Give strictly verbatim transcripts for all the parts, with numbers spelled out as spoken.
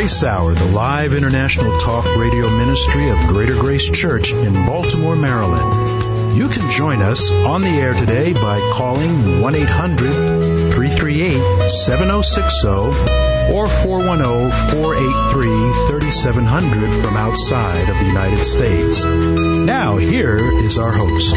Grace Hour, the live international talk radio ministry of Greater Grace Church in Baltimore, Maryland. You can join us on the air today by calling one eight hundred three three eight seven oh six oh or four one zero four eight three three seven zero zero from outside of the United States. Now, here is our host.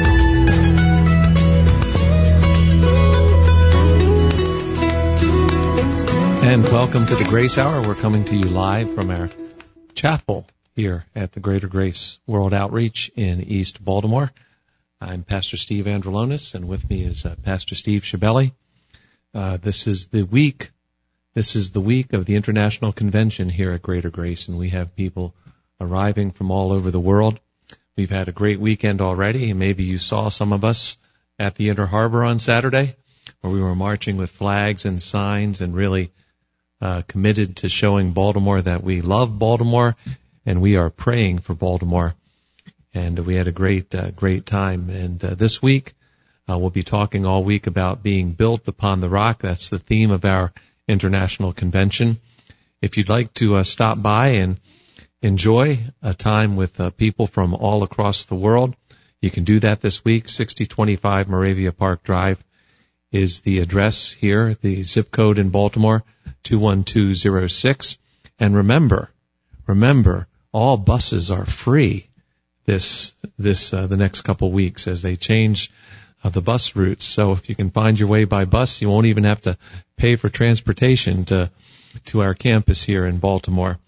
And welcome to the Grace Hour. We're coming to you live from our chapel here at the Greater Grace World Outreach in East Baltimore. I'm Pastor Steve Androlonis, and with me is uh, Pastor Steve Shibeli. Uh, this is the week, this is the week of the International Convention here at Greater Grace, and we have people arriving from all over the world. We've had a great weekend already, and maybe you saw some of us at the Inner Harbor on Saturday, where we were marching with flags and signs and really Uh, committed to showing Baltimore that we love Baltimore and we are praying for Baltimore. And we had a great, uh, great time. And uh, this week, uh, we'll be talking all week about being built upon the rock. That's the theme of our international convention. If you'd like to uh, stop by and enjoy a time with uh, people from all across the world, you can do that this week. sixty twenty-five Moravia Park Drive is the address here, the zip code in Baltimore, two one two zero six. And remember, remember, all buses are free this, this, uh, the next couple weeks as they change uh, the bus routes. So if you can find your way by bus, you won't even have to pay for transportation to, to our campus here in Baltimore.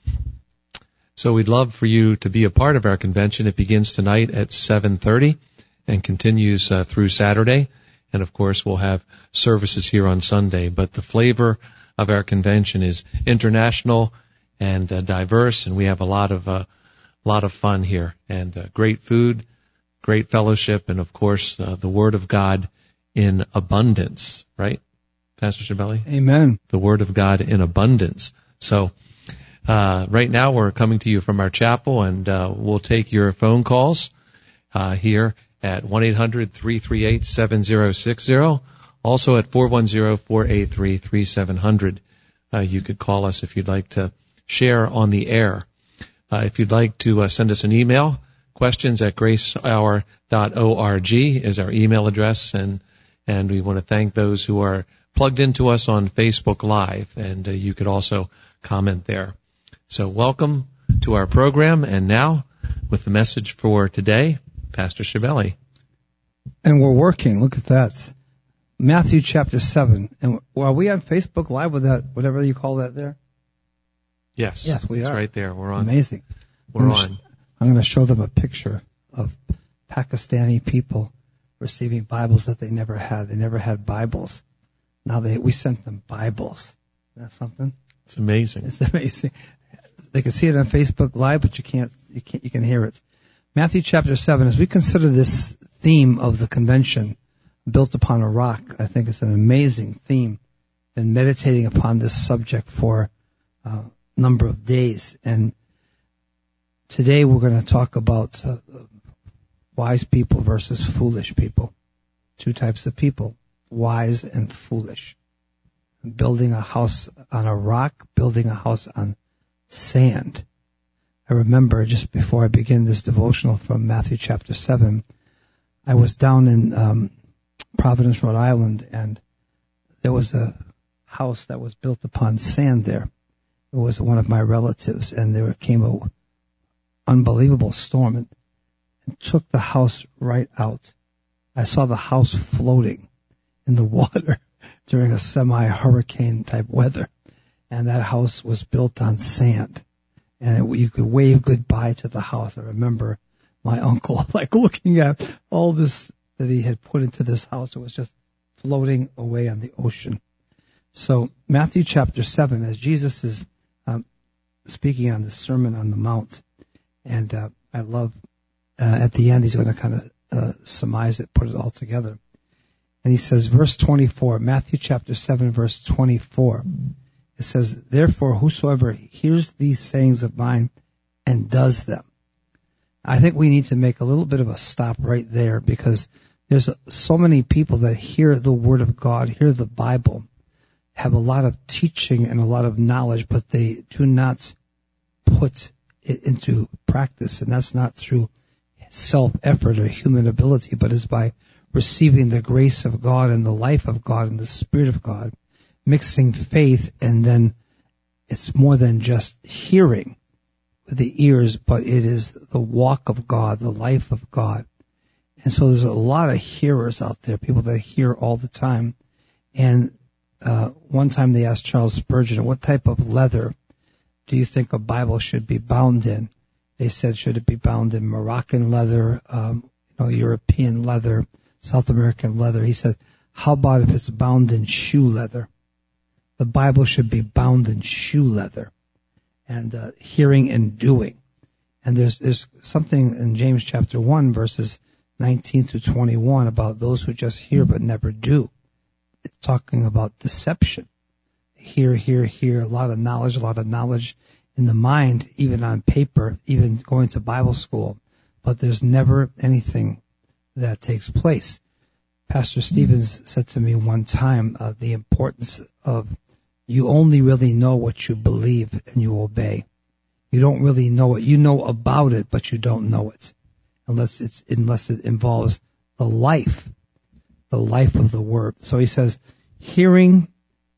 So we'd love for you to be a part of our convention. It begins tonight at seven thirty and continues uh, through Saturday. And of course, we'll have services here on Sunday. But the flavor of our convention is international and uh, diverse, and we have a lot of uh, lot of fun here, and uh, great food, great fellowship, and of course, uh, the Word of God in abundance. Right, Pastor Shibeli? Amen. The Word of God in abundance. So, uh, right now we're coming to you from our chapel, and uh, we'll take your phone calls uh, here at one eight hundred three three eight seven oh six oh, also at four one zero four eight three three seven zero zero. Uh, you could call us if you'd like to share on the air. Uh, if you'd like to uh, send us an email, questions at grace hour dot org is our email address, and and we want to thank those who are plugged into us on Facebook Live, and uh, you could also comment there. So welcome to our program, and now with the message for today, Pastor Shibeli. And we're working. Look at that. Matthew chapter seven. And are we on Facebook Live with that, whatever you call that there? Yes. Yes, we it's are. right there. We're on. Amazing. We're I'm on. Gonna sh- I'm going to show them a picture of Pakistani people receiving Bibles that they never had. They never had Bibles. Now they, we sent them Bibles. Isn't that something? It's amazing. It's amazing. They can see it on Facebook Live, but you can't, you can't, you can hear it. Matthew chapter seven, as we consider this theme of the convention, built upon a rock, I think it's an amazing theme, and meditating upon this subject for a number of days. And today we're going to talk about uh, wise people versus foolish people. Two types of people, wise and foolish. Building a house on a rock, building a house on sand. I remember just before I begin this devotional from Matthew chapter seven, I was down in um, Providence, Rhode Island, and there was a house that was built upon sand there. It was one of my relatives, and there came a unbelievable storm and, and took the house right out. I saw the house floating in the water during a semi-hurricane type weather, and that house was built on sand. And it, you could wave goodbye to the house. I remember my uncle like looking at all this that he had put into this house. It was just floating away on the ocean. So Matthew chapter seven, as Jesus is um, speaking on the Sermon on the Mount, and uh, I love uh, at the end he's going to kind of uh, surmise it, put it all together. And he says, verse twenty-four, Matthew chapter seven, verse twenty-four. It says, therefore, whosoever hears these sayings of mine and does them. I think we need to make a little bit of a stop right there, because there's so many people that hear the Word of God, hear the Bible, have a lot of teaching and a lot of knowledge, but they do not put it into practice. And that's not through self-effort or human ability, but is by receiving the grace of God and the life of God and the Spirit of God, mixing faith, and then it's more than just hearing with the ears, but it is the walk of God, the life of God. And so there's a lot of hearers out there, people that hear all the time. And uh one time they asked Charles Spurgeon, what type of leather do you think a Bible should be bound in? They said, should it be bound in Moroccan leather, um, you know, European leather, South American leather? He said, how about if it's bound in shoe leather? The Bible should be bound in shoe leather, and uh, hearing and doing. And there's there's something in James chapter one, verses nineteen to twenty-one, about those who just hear but never do. It's talking about deception. Hear, hear, hear, a lot of knowledge, a lot of knowledge in the mind, even on paper, even going to Bible school, but there's never anything that takes place. Pastor Stevens said to me one time uh, the importance of you only really know what you believe and you obey. You don't really know it. You know about it, but you don't know it unless it's unless it involves the life, the life of the Word. So he says, hearing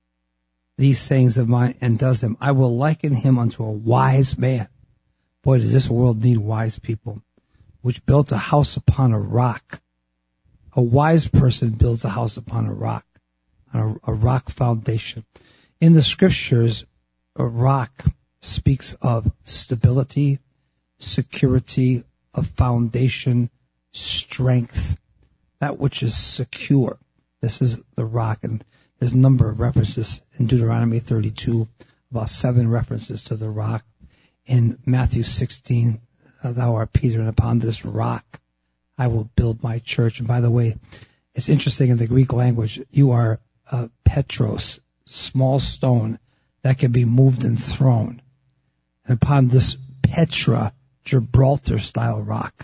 these sayings of mine and does them, I will liken him unto a wise man. Boy, does this world need wise people, which built a house upon a rock. A wise person builds a house upon a rock, on a, a rock foundation. In the scriptures, a rock speaks of stability, security, of foundation, strength, that which is secure. This is the rock, and there's a number of references in Deuteronomy thirty-two, about seven references to the rock. In Matthew sixteen, thou art Peter, and upon this rock I will build my church. And by the way, it's interesting in the Greek language, you are uh, Petros, small stone that can be moved and thrown. And upon this Petra, Gibraltar-style rock,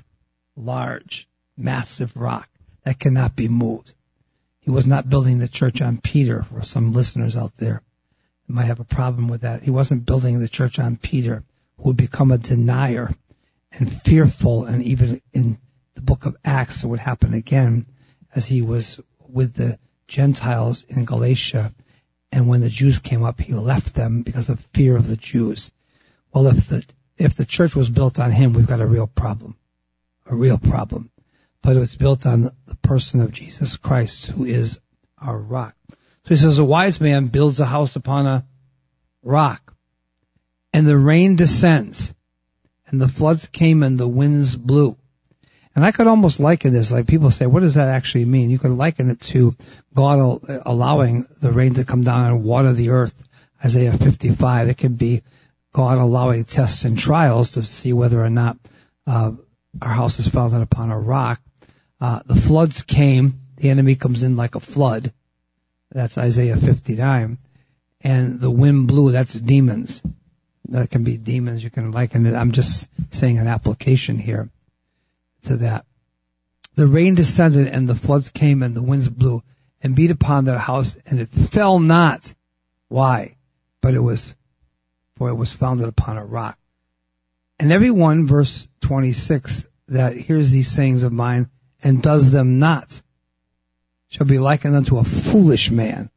large, massive rock that cannot be moved. He was not building the church on Peter. For some listeners out there that might have a problem with that, he wasn't building the church on Peter, who would become a denier and fearful. And even in the book of Acts, it would happen again as he was with the Gentiles in Galatia. And when the Jews came up, he left them because of fear of the Jews. Well, if the if the church was built on him, we've got a real problem, a real problem. But it was built on the person of Jesus Christ, who is our rock. So he says, a wise man builds a house upon a rock, and the rain descends, and the floods came, and the winds blew. And I could almost liken this, like people say, what does that actually mean? You could liken it to God allowing the rain to come down and water the earth, Isaiah fifty-five. It could be God allowing tests and trials to see whether or not uh, our house is founded upon a rock. Uh, the floods came, the enemy comes in like a flood. That's Isaiah fifty-nine. And the wind blew, that's demons. That can be demons, you can liken it. I'm just saying an application here to that. The rain descended and the floods came and the winds blew and beat upon that house, and it fell not. Why? But it was, for it was founded upon a rock. And everyone, verse twenty-six, that hears these sayings of mine and does them not shall be likened unto a foolish man.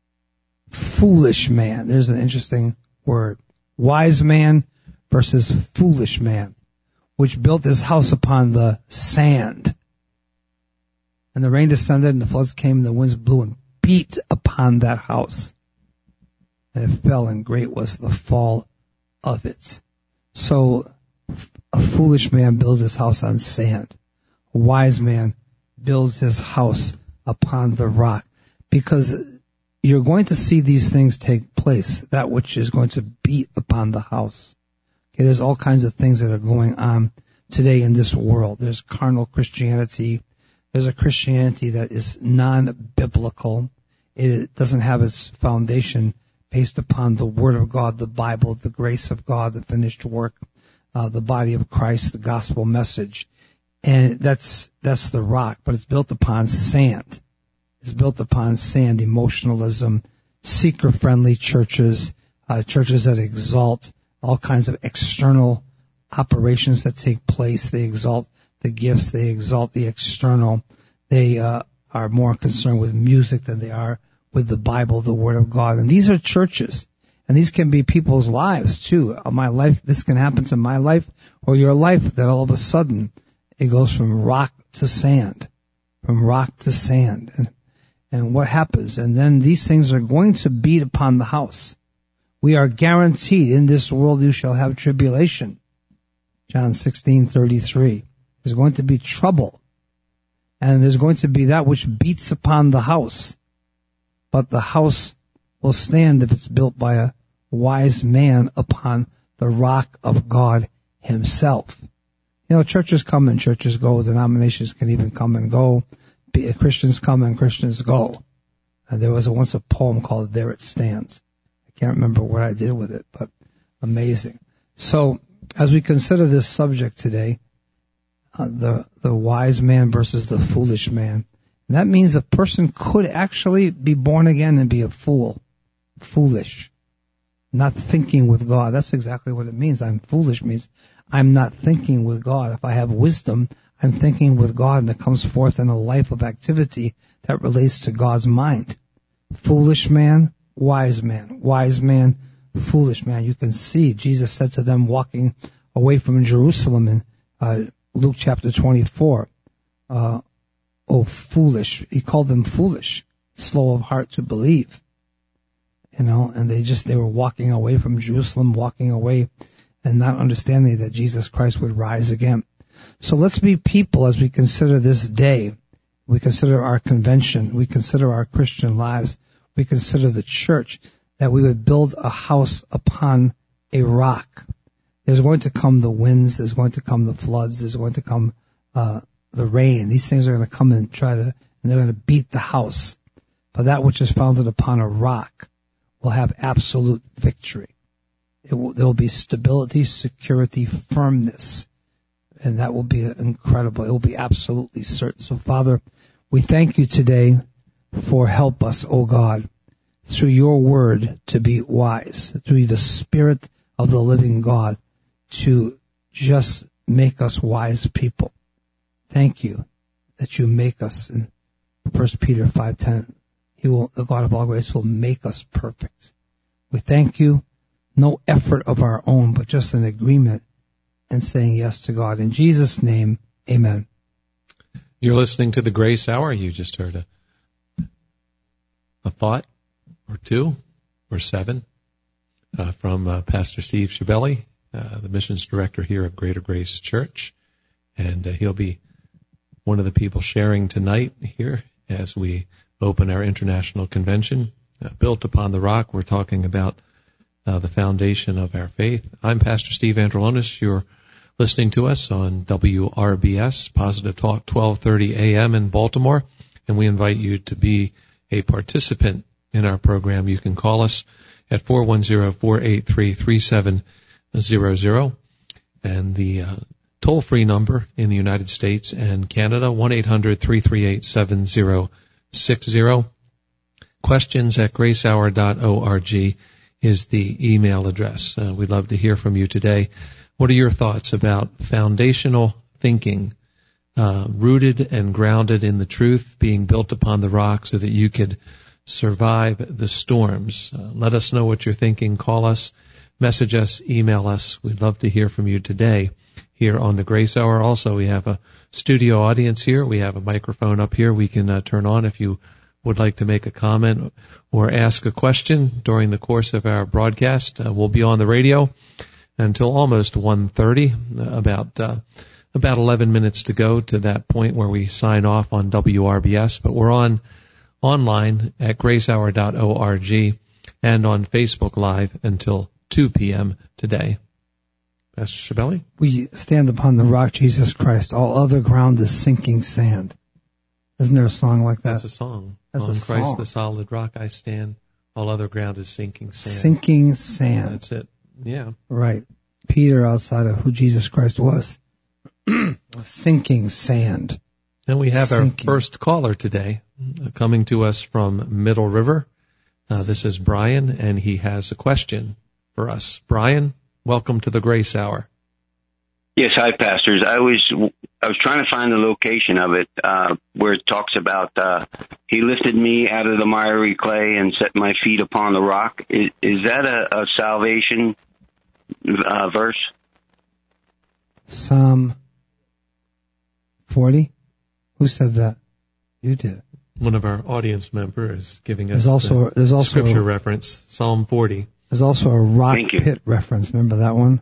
Foolish man. There's an interesting word. Wise man versus foolish man, which built his house upon the sand. And the rain descended, and the floods came, and the winds blew and beat upon that house. And it fell, and great was the fall of it. So a foolish man builds his house on sand. A wise man builds his house upon the rock. Because you're going to see these things take place, that which is going to beat upon the house. Okay, there's all kinds of things that are going on today in this world. There's carnal Christianity. There's a Christianity that is non-biblical. It doesn't have its foundation based upon the Word of God, the Bible, the grace of God, the finished work, uh, the body of Christ, the gospel message. And that's, that's the rock, but it's built upon sand. It's built upon sand, emotionalism, seeker-friendly churches, uh, churches that exalt all kinds of external operations that take place. They exalt the gifts. They exalt the external. They uh, are more concerned with music than they are with the Bible, the Word of God. And these are churches. And these can be people's lives, too. My life, this can happen to my life or your life, that all of a sudden it goes from rock to sand, from rock to sand. And, and what happens? And then these things are going to beat upon the house. We are guaranteed, in this world you shall have tribulation. John sixteen thirty-three. There's going to be trouble. And there's going to be that which beats upon the house. But the house will stand if it's built by a wise man upon the rock of God himself. You know, churches come and churches go. Denominations can even come and go. Christians come and Christians go. And there was a, once a poem called There It Stands. I can't remember what I did with it, but amazing. So, as we consider this subject today, uh, the the wise man versus the foolish man, and that means a person could actually be born again and be a fool. Foolish. Not thinking with God. That's exactly what it means. I'm foolish means I'm not thinking with God. If I have wisdom, I'm thinking with God, and it comes forth in a life of activity that relates to God's mind. Foolish man, wise man. Wise man, foolish man. You can see Jesus said to them walking away from Jerusalem in uh, Luke chapter twenty-four, uh, oh, foolish. He called them foolish, slow of heart to believe. You know, and they just, they were walking away from Jerusalem, walking away and not understanding that Jesus Christ would rise again. So let's be people as we consider this day. We consider our convention. We consider our Christian lives. We consider the church, that we would build a house upon a rock. There's going to come the winds. There's going to come the floods. There's going to come uh the rain. These things are going to come and try to, and they're going to beat the house. But that which is founded upon a rock will have absolute victory. It will, there will be stability, security, firmness. And that will be incredible. It will be absolutely certain. So, Father, we thank you today for help us, O God, through your word to be wise, through the Spirit of the living God to just make us wise people. Thank you that you make us. In First Peter five ten, He will, the God of all grace will make us perfect. We thank you. No effort of our own, but just an agreement and saying yes to God. In Jesus' name, amen. You're listening to the Grace Hour. You just heard a, a thought or two or seven uh, from uh, Pastor Steve Schibelli, uh, the missions director here of Greater Grace Church. And uh, he'll be one of the people sharing tonight here as we open our international convention. Uh, built upon the rock, we're talking about uh, the foundation of our faith. I'm Pastor Steve Androlonis. You're listening to us on W R B S, Positive Talk, twelve thirty a.m. in Baltimore, and we invite you to be a participant in our program. You can call us at four one zero, four eight three, three seven zero zero, and the uh, toll-free number in the United States and Canada, one eight hundred, three three eight, seven zero six zero. Questions at grace hour dot org is the email address. Uh, we'd love to hear from you today. What are your thoughts about foundational thinking, uh, rooted and grounded in the truth, being built upon the rock so that you could survive the storms? Uh, let us know what you're thinking. Call us, message us, email us. We'd love to hear from you today here on the Grace Hour. Also, we have a studio audience here. We have a microphone up here we can uh, turn on if you would like to make a comment or ask a question during the course of our broadcast. Uh, we'll be on the radio until almost one thirty, about uh, about eleven minutes to go to that point where we sign off on W R B S. But we're on online at grace hour dot org and on Facebook Live until two p.m. today. Pastor Schibelli? We stand upon the rock, Jesus Christ. All other ground is sinking sand. Isn't there a song like that? That's a song. That's on a Christ song. the solid rock I stand. All other ground is sinking sand. Sinking sand. That's it. Yeah. Right. Peter, outside of who Jesus Christ was, sinking sand. And we have Sinking. our first caller today, uh, coming to us from Middle River, Uh, this is Brian, and he has a question for us. Brian, welcome to the Grace Hour. Yes, hi, pastors. I was I was trying to find the location of it uh, where it talks about uh, he lifted me out of the miry clay and set my feet upon the rock. Is, is that a, a salvation uh, verse? Psalm forty? Who said that? You did. One of our audience members is giving us there's also, the there's also scripture a, reference, Psalm forty. There's also a rock pit reference. Remember that one?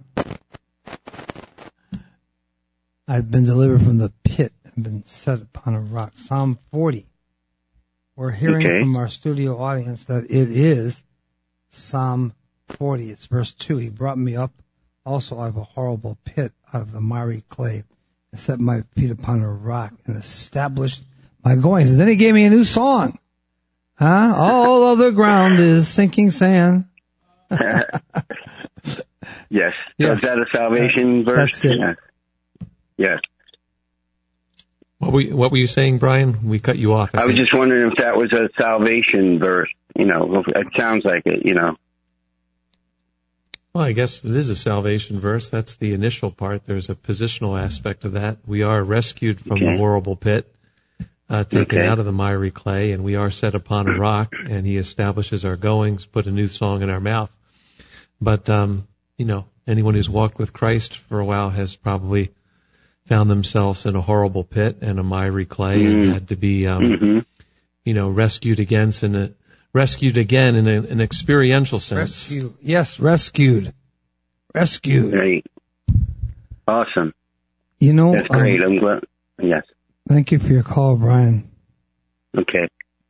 I've been delivered from the pit and been set upon a rock. Psalm forty. We're hearing okay. from our studio audience that it is Psalm forty. It's verse two. He brought me up also out of a horrible pit, out of the miry clay, and set my feet upon a rock and established my goings. And then he gave me a new song. Huh? All of the ground is sinking sand. yes. yes. So is that a salvation yeah. verse? That's it. Yeah. Yes. What were, what were you saying, Brian? We cut you off. I, I was just wondering if that was a salvation verse. You know, it sounds like it, you know. Well, I guess it is a salvation verse. That's the initial part. There's a positional aspect of that. We are rescued from okay. the horrible pit, uh, taken okay. out of the miry clay, and we are set upon a rock, and he establishes our goings, put a new song in our mouth. But, um, you know, anyone who's walked with Christ for a while has probably found themselves in a horrible pit and a miry clay mm-hmm. and had to be, um, mm-hmm. you know, rescued against in a, rescued again in a, an experiential sense. Rescue. Yes, rescued. Rescued. Great. Awesome. You know, that's great. Um, I'm glad. Yes. Thank you for your call, Brian. Okay.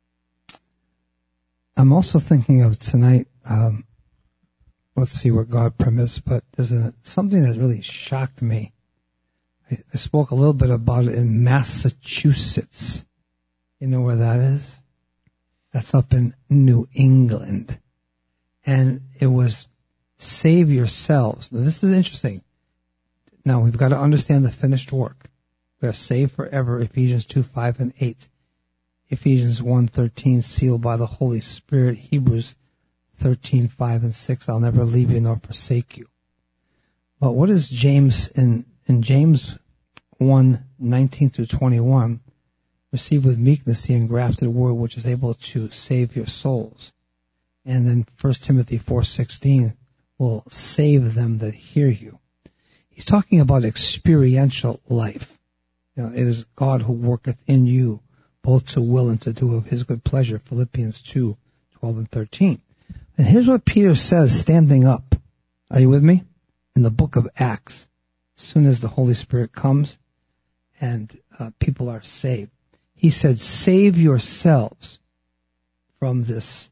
I'm also thinking of tonight, um, let's see what God permits, but there's a, something that really shocked me. I, I spoke a little bit about it in Massachusetts. You know where that is? That's up in New England. And it was save yourselves. Now, this is interesting. Now, we've got to understand the finished work. We are saved forever, Ephesians two, five, and eight. Ephesians one, thirteen, sealed by the Holy Spirit. Hebrews thirteen, five, and six, I'll never leave you nor forsake you. But what is James, in, in James one, nineteen through twenty-one, receive with meekness the engrafted word which is able to save your souls. And then First Timothy four, sixteen will save them that hear you. He's talking about experiential life. You know, it is God who worketh in you both to will and to do of his good pleasure, Philippians two, twelve and thirteen. And here's what Peter says standing up. Are you with me? In the book of Acts, as soon as the Holy Spirit comes and uh, people are saved. He said, save yourselves from this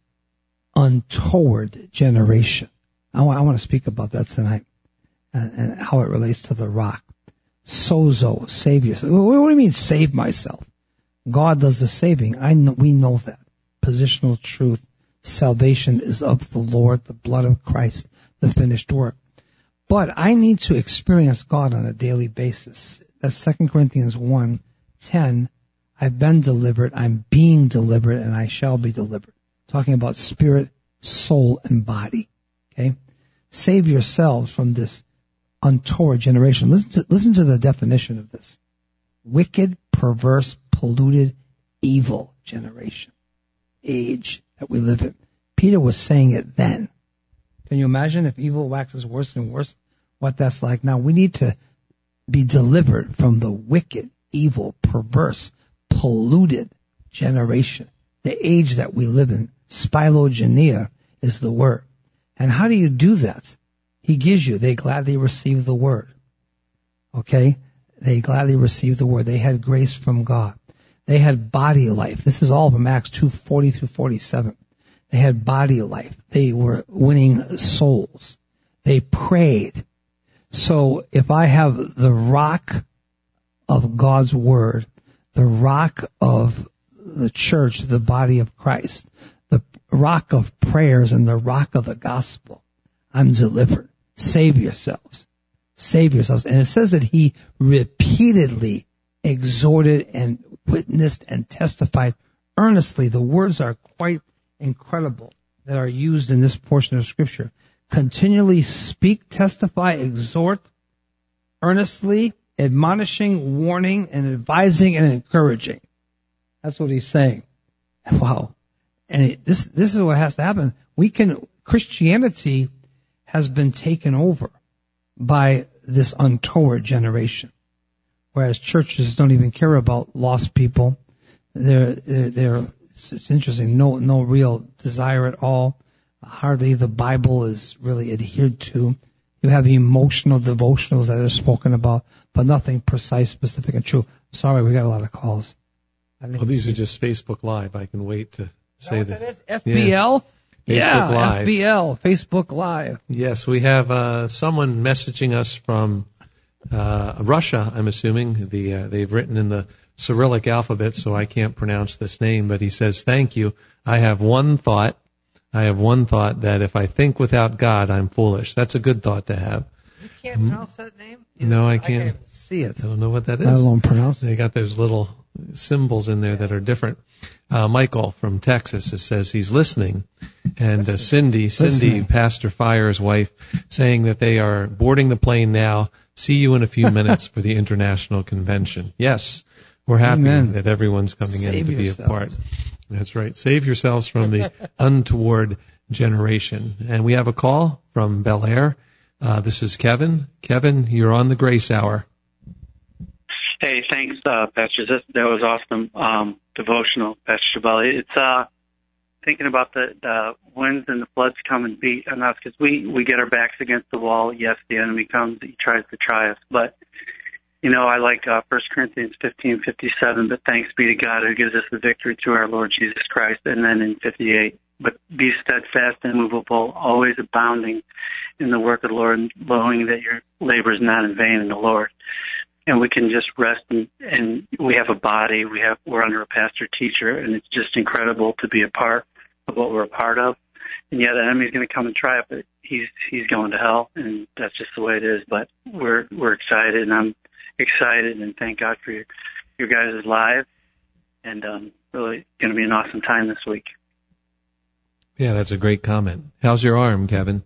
untoward generation. I want, I want to speak about that tonight and, and how it relates to the rock. Sozo, save yourself. What do you mean save myself? God does the saving. I know, we know that. Positional truth. Salvation is of the Lord, the blood of Christ, the finished work. But I need to experience God on a daily basis. That's Second Corinthians one, ten. I've been delivered, I'm being delivered, and I shall be delivered. Talking about spirit, soul, and body. Okay? Save yourselves from this untoward generation. Listen to, listen to the definition of this. Wicked, perverse, polluted, evil generation. Age that we live in. Peter was saying it then. Can you imagine if evil waxes worse and worse, what that's like? Now, we need to be delivered from the wicked, evil, perverse, polluted generation. The age that we live in. Spilogenia is the word. And how do you do that? He gives you. They gladly receive the word. Okay? They gladly received the word. They had grace from God. They had body life. This is all from Acts two, forty through forty-seven. They had body life. They were winning souls. They prayed. So if I have the rock of God's word, the rock of the church, the body of Christ, the rock of prayers and the rock of the gospel, I'm delivered. Save yourselves. Save yourselves. And it says that he repeatedly exhorted and witnessed and testified earnestly. The words are quite incredible. that are used in this portion of Scripture. Continually speak, testify, exhort, earnestly, admonishing, warning, and advising and encouraging. That's what he's saying. Wow. And it, this this is what has to happen. We can Christianity has been taken over by this untoward generation, whereas churches don't even care about lost people. They're they're, they're it's, it's interesting. No no real desire at all. Hardly the Bible is really adhered to. You have emotional devotionals that are spoken about, but nothing precise, specific, and true. Sorry, we got a lot of calls. Well, these are just Facebook Live. I can wait to say that. this. F B L? Yeah, yeah Live. F B L, Facebook Live. Yes, we have uh, someone messaging us from uh, Russia, I'm assuming. The uh, they've written in the Cyrillic alphabet, so I can't pronounce this name, but he says, thank you. I have one thought. I have one thought that if I think without God, I'm foolish. That's a good thought to have. You can't pronounce that name? No, I can't. I can't even see it. I don't know what that is. I don't pronounce it. They got those little symbols in there that are different. Uh, Michael from Texas says he's listening. And uh, Cindy, Cindy, Listening. Pastor Fire's wife, saying that they are boarding the plane now. See you in a few minutes for the international convention. Yes, we're happy Amen. that everyone's coming Save in to yourselves. be a part. That's right. Save yourselves from the untoward generation. And we have a call from Bel Air. Uh, this is Kevin. Kevin, you're on the Grace Hour. Hey, thanks, uh, Pastor. That, that was awesome. Um, devotional, Pastor Shibeli. It's uh, thinking about the, the winds and the floods come and beat on us because we, we get our backs against the wall. Yes, the enemy comes. He tries to try us. But, you know, I like uh, First Corinthians fifteen fifty-seven, but thanks be to God who gives us the victory through our Lord Jesus Christ. And then in fifty-eight, but be steadfast and immovable, always abounding in the work of the Lord, knowing that your labor is not in vain in the Lord. And we can just rest, and, and we have a body. We have we're under a pastor teacher, and it's just incredible to be a part of what we're a part of. And yeah, the enemy's going to come and try it, but he's he's going to hell, and that's just the way it is. But we're we're excited, and I'm excited, and thank God for your your guys' live, and um, really going to be an awesome time this week. Yeah, that's a great comment. How's your arm, Kevin?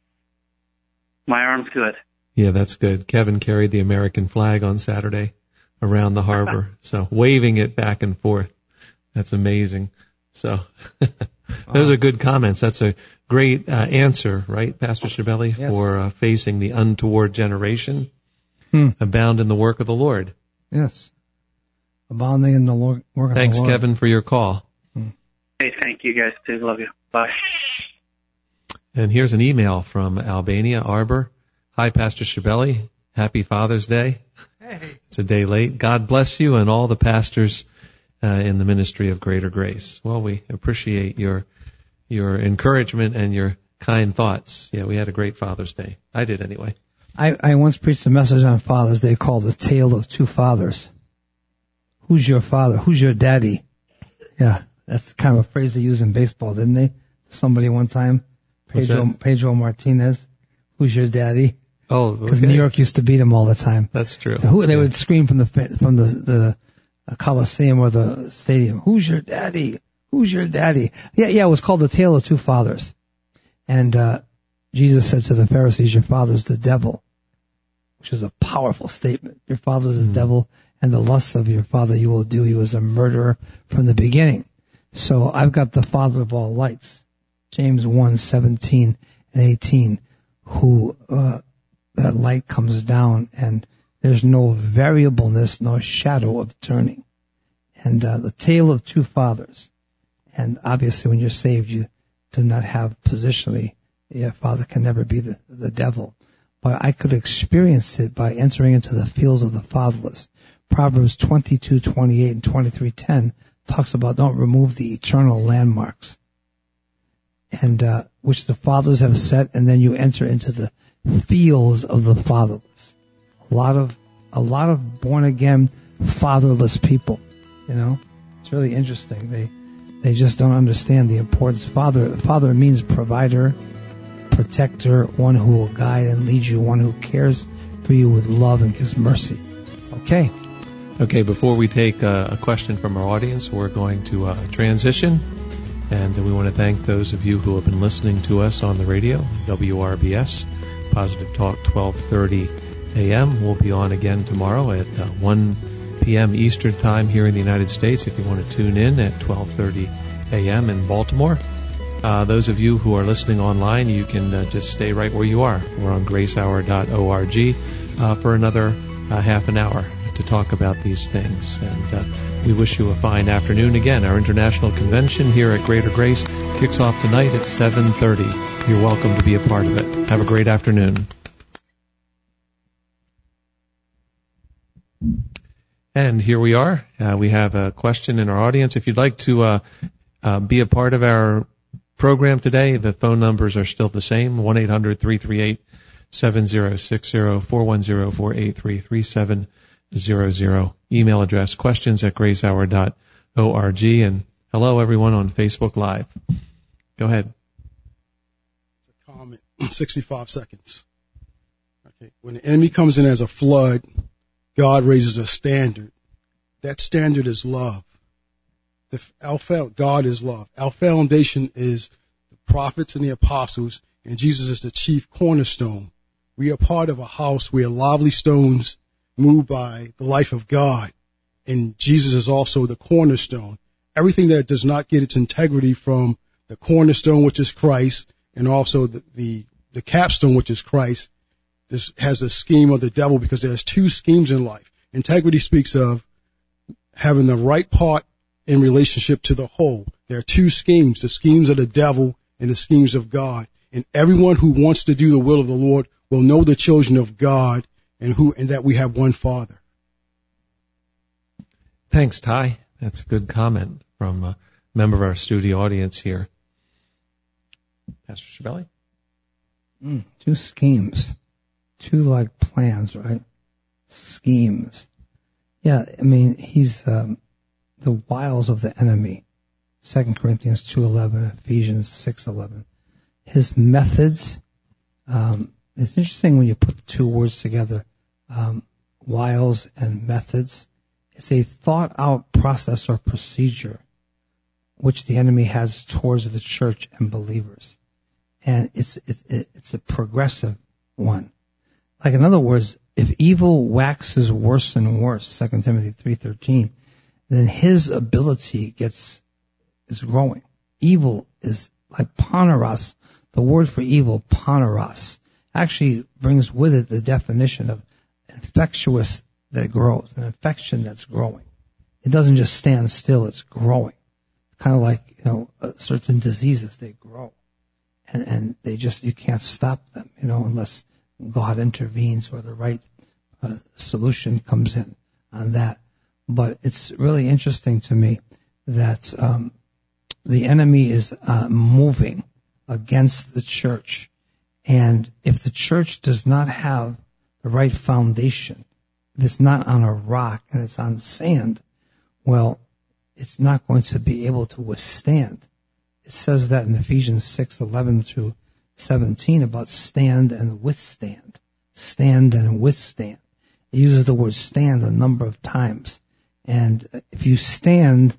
My arm's good. Yeah, that's good. Kevin carried the American flag on Saturday around the harbor, so waving it back and forth. That's amazing. So those are good comments. That's a great uh, answer, right, Pastor Shibeli, Yes. for uh, facing the untoward generation, Hmm. abound in the work of the Lord. Yes. Abounding in the Lord, work of Thanks, the Lord. Kevin, for your call. Hey, thank you guys too. Love you. Bye. And here's an email from Albania Arbor. Hi, Pastor Shibeli. Happy Father's Day. Hey. It's a day late. God bless you and all the pastors uh, in the ministry of Greater Grace. Well, we appreciate your your encouragement and your kind thoughts. Yeah, we had a great Father's Day. I did anyway. I, I once preached a message on Father's Day called The Tale of Two Fathers. Who's your father? Who's your daddy? Yeah, that's kind of a phrase they use in baseball, didn't they? Somebody one time, What's Pedro, that? Pedro Martinez. Who's your daddy? Oh, Because okay. New York used to beat him all the time. That's true. So who, they Yeah. would scream from the from the the Coliseum or the stadium. Who's your daddy? Who's your daddy? Yeah, yeah. It was called The Tale of Two Fathers. And uh Jesus said to the Pharisees, "Your father's the devil," which is a powerful statement. Your father's the Mm. devil, and the lusts of your father you will do. He was a murderer from the beginning. So I've got the Father of all lights, James one seventeen and eighteen, who uh, that light comes down, and there's no variableness, no shadow of turning. And uh, the tale of two fathers. And obviously, when you're saved, you do not have positionally, your father can never be the, the devil. But I could experience it by entering into the fields of the fatherless. Proverbs twenty-two twenty-eight and twenty-three ten talks about don't remove the eternal landmarks, and uh, which the fathers have set, and then you enter into the fields of the fatherless. A lot of a lot of born again fatherless people. You know, it's really interesting. They they just don't understand the importance. Father father means provider, protector, one who will guide and lead you, one who cares for you with love and gives mercy. Okay. Okay, before we take uh, a question from our audience, we're going to uh, transition And we want to thank those of you who have been listening to us on the radio, W R B S, Positive Talk, twelve thirty a.m. We'll be on again tomorrow at uh, one p.m. Eastern Time here in the United States if you want to tune in at twelve thirty a.m. in Baltimore. Uh, those of you who are listening online, you can uh, just stay right where you are. We're on grace hour dot org uh, for another uh, half an hour to talk about these things. And uh, we wish you a fine afternoon. Again, our International Convention here at Greater Grace kicks off tonight at seven thirty. You're welcome to be a part of it. Have a great afternoon. And here we are. Uh, we have a question in our audience. If you'd like to uh, uh, be a part of our program today, the phone numbers are still the same, one eight hundred three three eight seven zero six zero, four one zero, four eight three, three seven zero zero. Email address, questions at grace hour dot org. And hello, everyone on Facebook Live. Go ahead. It's a comment, sixty-five seconds. Okay. When the enemy comes in as a flood, God raises a standard. That standard is love. The, our, God is love. Our foundation is the prophets and the apostles, and Jesus is the chief cornerstone. We are part of a house where lively stones move by the life of God, and Jesus is also the cornerstone. Everything that does not get its integrity from the cornerstone, which is Christ, and also the, the, the capstone, which is Christ, this has a scheme of the devil, because there's two schemes in life. Integrity speaks of having the right part in relationship to the whole. There are two schemes, the schemes of the devil and the schemes of God. And everyone who wants to do the will of the Lord will know the children of God and who and that we have one Father. Thanks, Ty. That's a good comment from a member of our studio audience here. Pastor Shabelli? Mm, two schemes. Two like plans, right? Schemes. Yeah, I mean, he's um, the wiles of the enemy. Second Corinthians two eleven, Ephesians six eleven. His methods. Um, it's interesting when you put the two words together, um, wiles and methods. It's a thought-out process or procedure which the enemy has towards the church and believers, and it's it's it's a progressive one. Like, in other words, if evil waxes worse and worse, Second Timothy three thirteen, then his ability gets is growing. Evil is like poneros. The word for evil, poneros, actually brings with it the definition of infectious that grows, an infection that's growing. It doesn't just stand still, it's growing. Kind of like, you know, uh, certain diseases, they grow. And, and they just, you can't stop them, you know, unless God intervenes or the right uh, solution comes in on that. But it's really interesting to me that um, the enemy is uh, moving against the church. And if the church does not have the right foundation, if it's not on a rock and it's on sand, well, it's not going to be able to withstand. It says that in Ephesians six eleven through seventeen about stand and withstand. Stand and withstand. It uses the word stand a number of times. And if you stand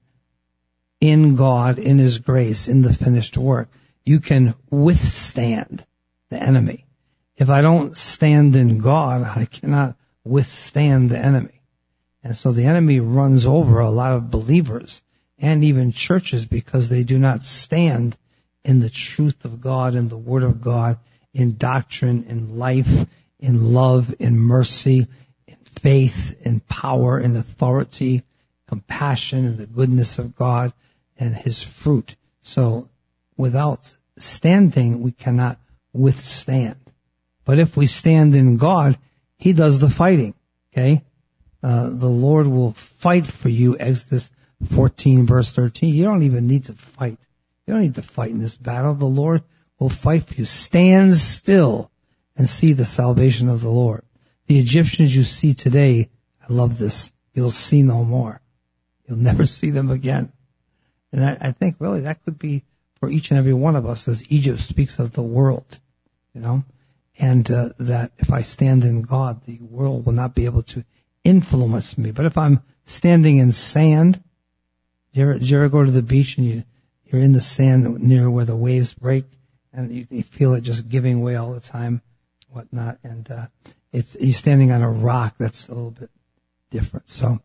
in God, in His grace, in the finished work, you can withstand the enemy. If I don't stand in God, I cannot withstand the enemy. And so the enemy runs over a lot of believers and even churches because they do not stand in the truth of God, in the Word of God, in doctrine, in life, in love, in mercy, in faith, in power, in authority, compassion, and the goodness of God and His fruit. So without standing, we cannot withstand. But if we stand in God, He does the fighting, okay? Uh, the Lord will fight for you, Exodus fourteen, verse thirteen. You don't even need to fight. You don't need to fight in this battle. The Lord will fight for you. Stand still and see the salvation of the Lord. The Egyptians you see today, I love this, you'll see no more. You'll never see them again. And I, I think really that could be for each and every one of us, as Egypt speaks of the world, you know, and uh, that if I stand in God, the world will not be able to influence me. But if I'm standing in sand, do you ever, do you ever go to the beach and you, you're in the sand near where the waves break, and you, you feel it just giving way all the time, whatnot. And uh, it's you're standing on a rock that's a little bit different. So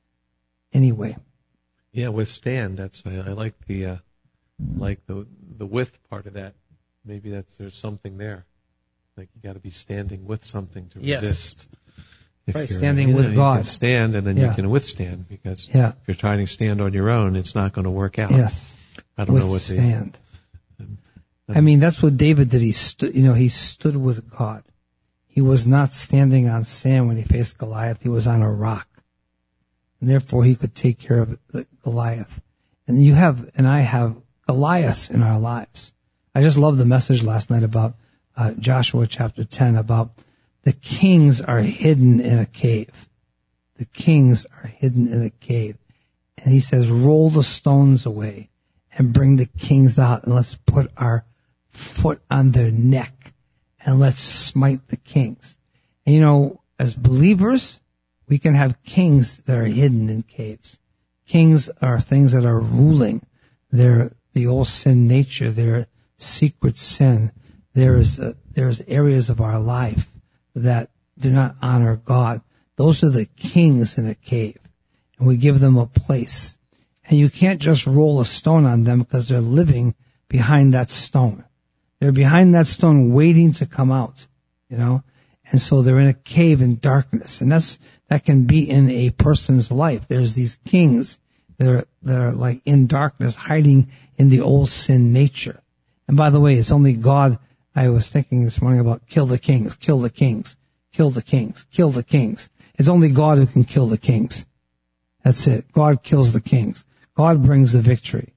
anyway, yeah, withstand. That's I, I like the uh, like the the width part of that. Maybe that's there's something there. Like you got to be standing with something to yes. resist. If right, you're, standing you know, with you God. Can stand and then yeah. you can withstand, because yeah. if you're trying to stand on your own, it's not going to work out. Yes. I don't withstand. know what the. Um, um, I mean, that's what David did. He stood, you know, he stood with God. He was not standing on sand when he faced Goliath. He was on a rock. And therefore he could take care of the Goliath. And you have, and I have Goliaths in our lives. I just love the message last night about uh, Joshua chapter ten, about the kings are hidden in a cave. The kings are hidden in a cave. And he says, roll the stones away and bring the kings out, and let's put our foot on their neck and let's smite the kings. And you know, as believers, we can have kings that are hidden in caves. Kings are things that are ruling. They're the old sin nature. They're secret sin. There's uh, there's areas of our life that do not honor God. Those are the kings in a cave, and we give them a place. And you can't just roll a stone on them, because they're living behind that stone. They're behind that stone waiting to come out, you know. And so they're in a cave in darkness, and that's that can be in a person's life. There's these kings that are that are like in darkness, hiding in the old sin nature. And by the way, it's only God. I was thinking this morning about kill the kings, kill the kings, kill the kings, kill the kings. It's only God who can kill the kings. That's it. God kills the kings. God brings the victory.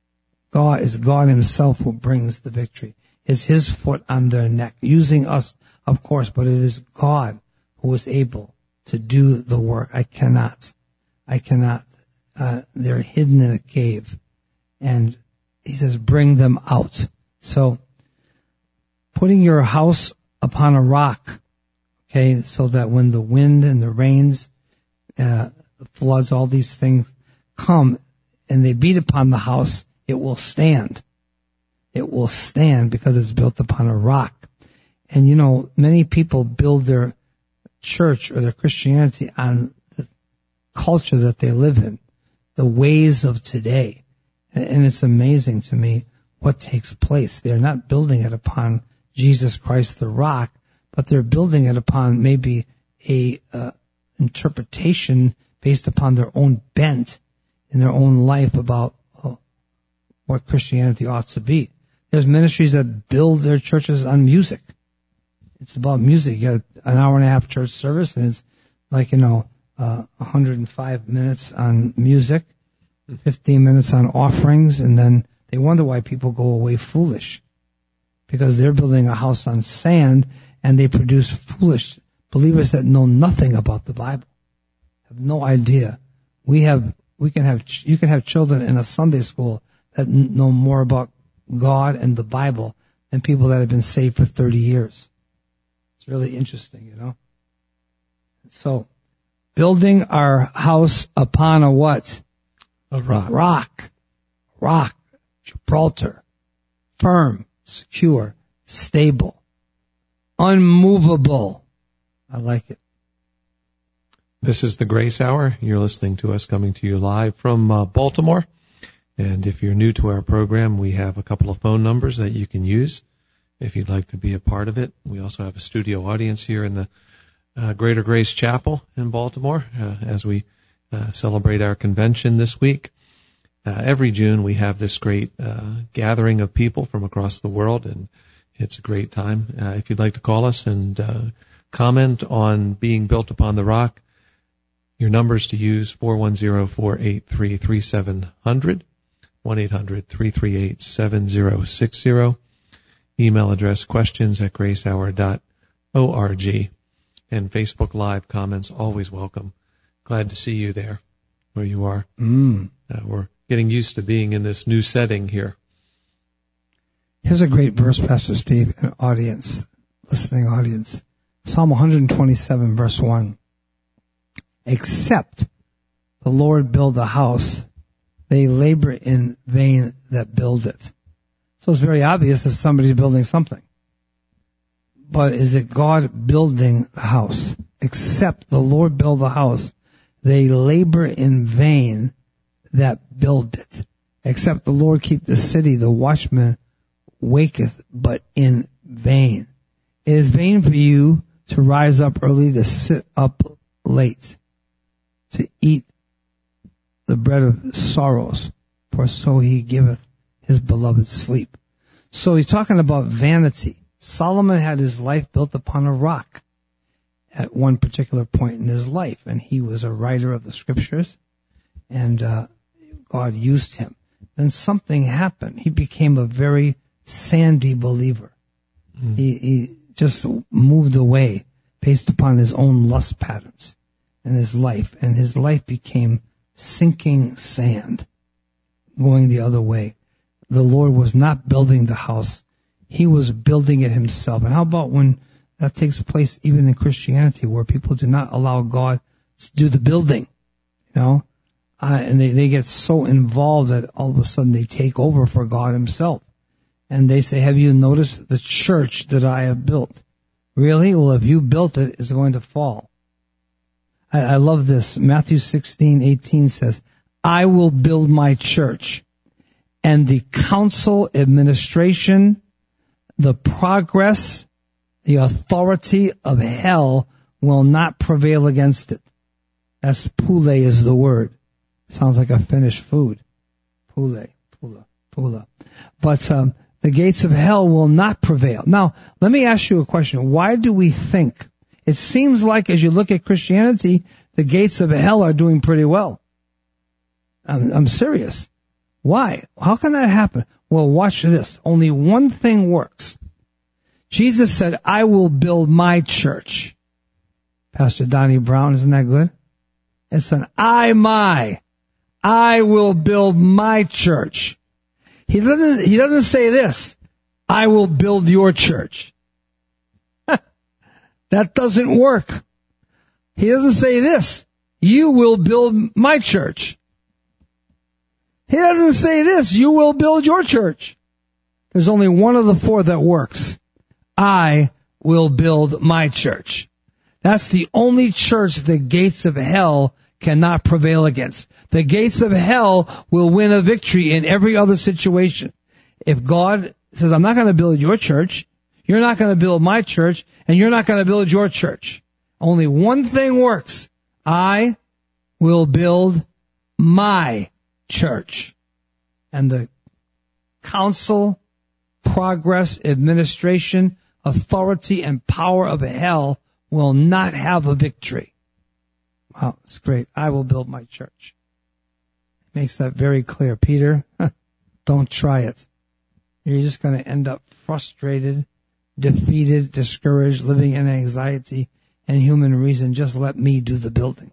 God is God himself who brings the victory. It's his foot on their neck, using us, of course, but it is God who is able to do the work. I cannot. I cannot. Uh, they're hidden in a cave. And he says, bring them out. So, putting your house upon a rock, okay, so that when the wind and the rains, uh, the floods, all these things come and they beat upon the house, it will stand. It will stand because it's built upon a rock. And you know, many people build their church or their Christianity on the culture that they live in, the ways of today. And it's amazing to me what takes place. They're not building it upon Jesus Christ the rock, but they're building it upon maybe a uh, interpretation based upon their own bent in their own life about oh, what Christianity ought to be. There's ministries that build their churches on music. It's about music. You got an hour and a half church service, and it's like, you know, uh, one hundred five minutes on music, fifteen minutes on offerings, and then they wonder why people go away foolish. Because they're building a house on sand, and they produce foolish believers that know nothing about the Bible, have no idea. We have, we can have, you can have children in a Sunday school that know more about God and the Bible than people that have been saved for thirty years. It's really interesting, you know. So, building our house upon a what? A rock. Rock. Rock. Gibraltar. Firm. Secure. Stable. Unmovable. I like it. This is the Grace Hour. You're listening to us coming to you live from uh, Baltimore. And if you're new to our program, we have a couple of phone numbers that you can use if you'd like to be a part of it. We also have a studio audience here in the uh, Greater Grace Chapel in Baltimore uh, as we uh, celebrate our convention this week. Uh, every June we have this great uh, gathering of people from across the world, and it's a great time. Uh, if you'd like to call us and uh, comment on being built upon the rock, your numbers to use, four one zero, four eight three, three seven zero zero, one eight hundred, three three eight, seven zero six zero. Email address, questions at gracehour dot org. And Facebook Live comments, always welcome. Glad to see you there, where you are. Mm. Uh, we're getting used to being in this new setting here. Here's a great verse, Pastor Steve, an audience, listening audience. Psalm one twenty-seven, verse one. Except the Lord build the house, they labor in vain that build it. So it's very obvious that somebody's building something. But is it God building the house? Except the Lord build the house, they labor in vain that build it. Except the Lord keep the city, the watchman waketh, but in vain. It is vain for you to rise up early, to sit up late, to eat the bread of sorrows, for so he giveth his beloved sleep. So he's talking about vanity. Solomon had his life built upon a rock at one particular point in his life, and he was a writer of the scriptures, and uh, God used him. Then something happened. He became a very sandy believer. Mm. He, he just moved away based upon his own lust patterns in his life, and his life became sinking sand, going the other way. The Lord was not building the house. He was building it himself. And how about when that takes place even in Christianity, where people do not allow God to do the building, you know, uh, and they, they get so involved that all of a sudden they take over for God himself. And they say, have you noticed the church that I have built? Really? Well, if you built it, it's going to fall. I, I love this. Matthew sixteen eighteen says, I will build my church, and the council, administration, the progress, the authority of hell will not prevail against it. That's pule is the word. Sounds like a Finnish food. Pule, pula, pula. But um, the gates of hell will not prevail. Now, let me ask you a question. Why do we think? It seems like as you look at Christianity, the gates of hell are doing pretty well. I'm, I'm serious. Why? How can that happen? Well, watch this. Only one thing works. Jesus said, I will build my church. Pastor Donnie Brown, isn't that good? It's an I, my. I will build my church. He doesn't, he doesn't say this. I will build your church. That doesn't work. He doesn't say this. You will build my church. He doesn't say this. You will build your church. There's only one of the four that works. I will build my church. That's the only church the gates of hell cannot prevail against. The gates of hell will win a victory in every other situation. If God says, I'm not going to build your church, you're not going to build my church, and you're not going to build your church. Only one thing works. I will build my church. And the council, progress, administration, authority, and power of hell will not have a victory. Wow, that's great. I will build my church. It makes that very clear. Peter, don't try it. You're just going to end up frustrated, defeated, discouraged, living in anxiety and human reason. Just let me do the building.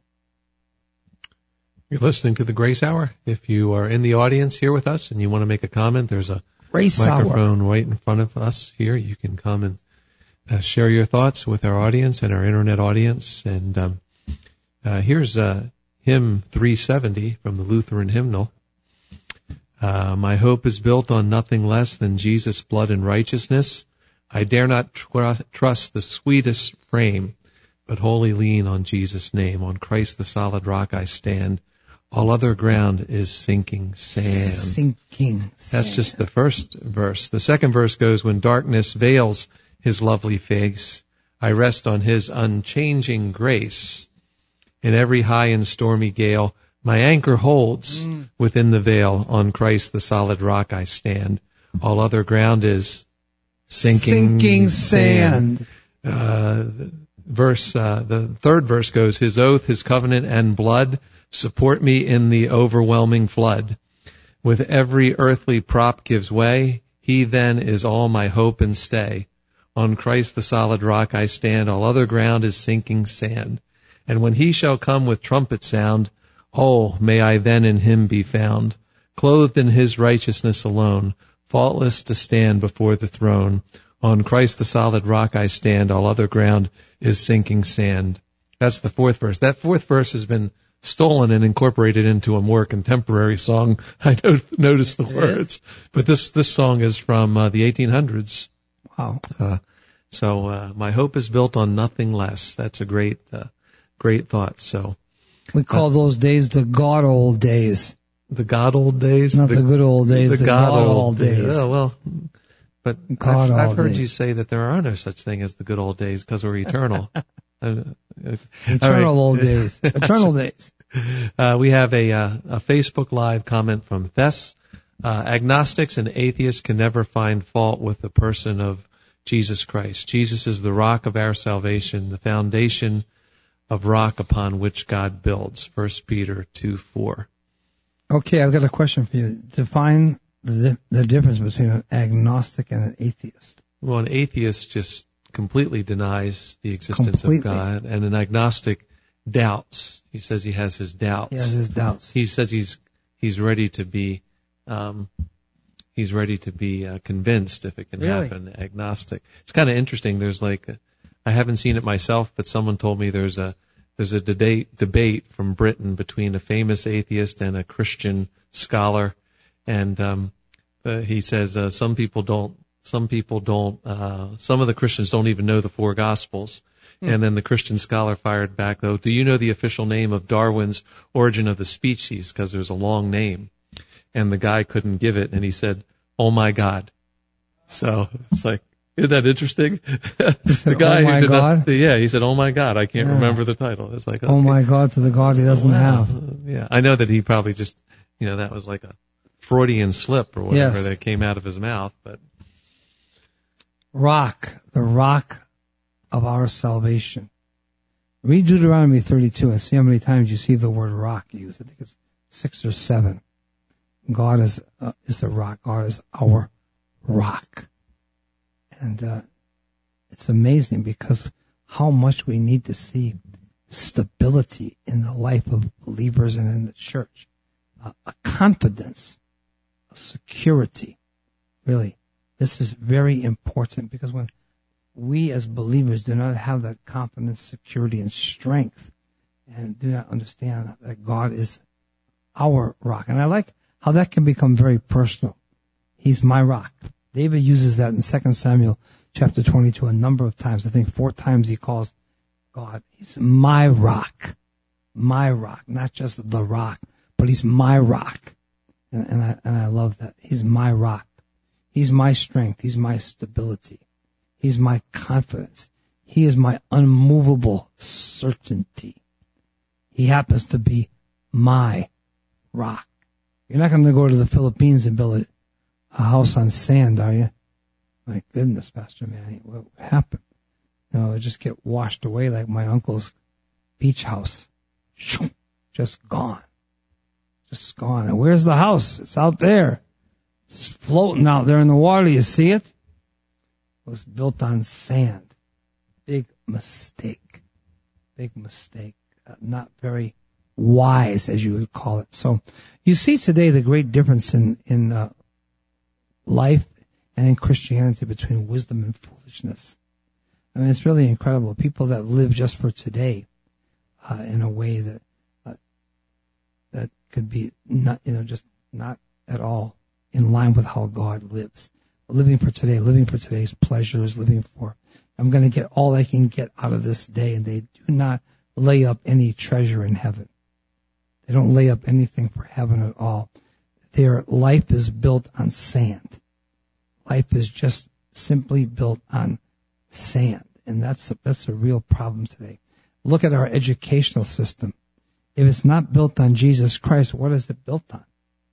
You're listening to the Grace Hour. If you are in the audience here with us and you want to make a comment, there's a Grace microphone Hour right in front of us here. You can come and uh, share your thoughts with our audience and our internet audience. And um, uh, here's uh, hymn three seventy from the Lutheran hymnal. Uh, my hope is built on nothing less than Jesus' blood and righteousness. I dare not tr- trust the sweetest frame, but wholly lean on Jesus' name. On Christ the solid rock I stand. All other ground is sinking sand. Sinking sand. That's just the first verse. The second verse goes, when darkness veils his lovely face, I rest on his unchanging grace. In every high and stormy gale, my anchor holds mm. within the veil. On Christ the solid rock I stand. All other ground is sinking, sinking sand. sand. Uh, verse, uh, the third verse goes, his oath, his covenant, and blood support me in the overwhelming flood. With every earthly prop gives way, he then is all my hope and stay. On Christ the solid rock I stand, all other ground is sinking sand. And when he shall come with trumpet sound, oh, may I then in him be found, clothed in his righteousness alone, faultless to stand before the throne. On Christ the solid rock I stand, all other ground is sinking sand. That's the fourth verse. That fourth verse has been stolen and incorporated into a more contemporary song. I no- noticed the words, but this this song is from uh, the eighteen hundreds. Wow. Uh, so uh, my hope is built on nothing less. That's a great uh, great thought. So we call uh, those days the God old days. The God old days, not the, the good old days. The, the God, God old days. days. Oh well. But God I've, I've heard days. you say that there are no such thing as the good old days because we're eternal. uh, Eternal right. old days. Eternal days. Uh, we have a, uh, a Facebook Live comment from Thess. Uh, agnostics and atheists can never find fault with the person of Jesus Christ. Jesus is the rock of our salvation, the foundation of rock upon which God builds. First Peter two four. Okay, I've got a question for you. Define the, the difference between an agnostic and an atheist. Well, an atheist just completely denies the existence completely. of God, and an agnostic doubts. He says he has his doubts. He has his doubts. He says he's he's ready to be um, he's ready to be uh, convinced if it can really? happen. Agnostic. It's kind of interesting. There's like a, I haven't seen it myself, but someone told me there's a there's a debate debate from Britain between a famous atheist and a Christian scholar, and um, uh, he says uh, some people don't some people don't uh, some of the Christians don't even know the four Gospels. Hmm. And then the Christian scholar fired back, though, do you know the official name of Darwin's Origin of the Species? Because there's a long name. And the guy couldn't give it, and he said, oh my God. So it's like, isn't that interesting? He said, the guy oh my who did God? That, yeah, he said, oh my God, I can't yeah. remember the title. It's like, okay. Oh my God to the God he doesn't wow. have. Yeah, I know that he probably just, you know, that was like a Freudian slip or whatever yes. that came out of his mouth, but. Rock, the rock of our salvation. Read Deuteronomy thirty-two and see how many times you see the word rock used. I think it's six or seven. God is uh, is a rock. God is our rock. And uh, it's amazing because how much we need to see stability in the life of believers and in the church. Uh, a confidence, a security. Really, this is very important because when we as believers do not have that confidence, security, and strength, and do not understand that God is our rock. And I like how that can become very personal. He's my rock. David uses that in Second Samuel chapter twenty-two a number of times. I think four times he calls God, he's my rock. My rock. Not just the rock, but he's my rock. And, and I and I love that. He's my rock. He's my strength. He's my stability. He's my confidence. He is my unmovable certainty. He happens to be my rock. You're not going to go to the Philippines and build a, a house on sand, are you? My goodness, Pastor Manny, what happened? No, it just get washed away like my uncle's beach house. Just gone. Just gone. And where's the house? It's out there. It's floating out there in the water. You see it? It was built on sand. Big mistake. Big mistake. Uh, not very wise, as you would call it. So you see today the great difference in, in uh, life and in Christianity between wisdom and foolishness. I mean, it's really incredible. People that live just for today uh, in a way that uh, that could be not, you know, just not at all in line with how God lives. Living for today, living for today's pleasures, living for, I'm going to get all I can get out of this day, and they do not lay up any treasure in heaven. They don't lay up anything for heaven at all. Their life is built on sand. Life is just simply built on sand, and that's a, that's a real problem today. Look at our educational system. If it's not built on Jesus Christ, what is it built on?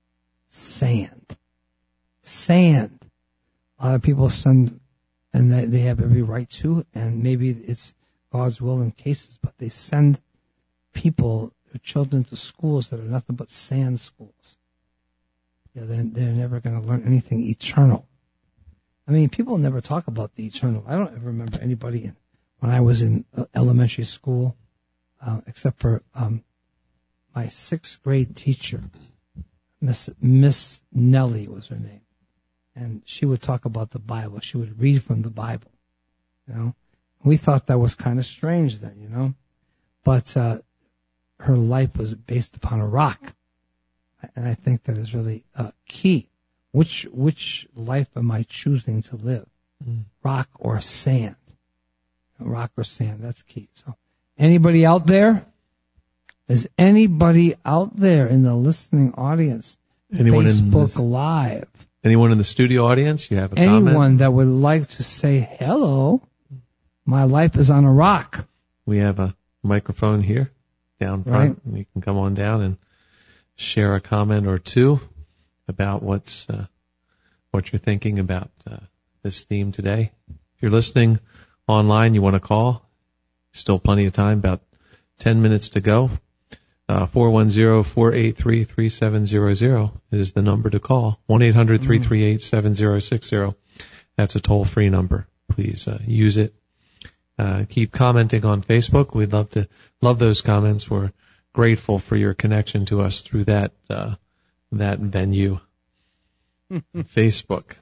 Sand. Sand. A lot of people send, and they, they have every right to, and maybe it's God's will in cases, but they send people, their children, to schools that are nothing but sand schools. Yeah, they're, they're never going to learn anything eternal. I mean, people never talk about the eternal. I don't ever remember anybody in, when I was in elementary school, uh, except for um, my sixth grade teacher, Miss Miss Nellie was her name. And she would talk about the Bible. She would read from the Bible, you know. We thought that was kind of strange then, you know. But uh, her life was based upon a rock. And I think that is really uh, key. Which which life am I choosing to live? Mm. Rock or sand? Rock or sand, that's key. So, anybody out there? Is anybody out there in the listening audience? Anyone Facebook in Live? Anyone in the studio audience? You have a Anyone comment? that would like to say hello? My life is on a rock. We have a microphone here down front. Right. You can come on down and share a comment or two about what's uh, what you're thinking about uh, this theme today. If you're listening online, you want to call, still plenty of time, about ten minutes to go. Uh, four one zero, four eight three, three seven zero zero is the number to call. one eight hundred, three three eight, seven zero six zero. That's a toll-free number. Please uh, use it. Uh, keep commenting on Facebook. We'd love to love those comments. We're grateful for your connection to us through that uh, that venue. Facebook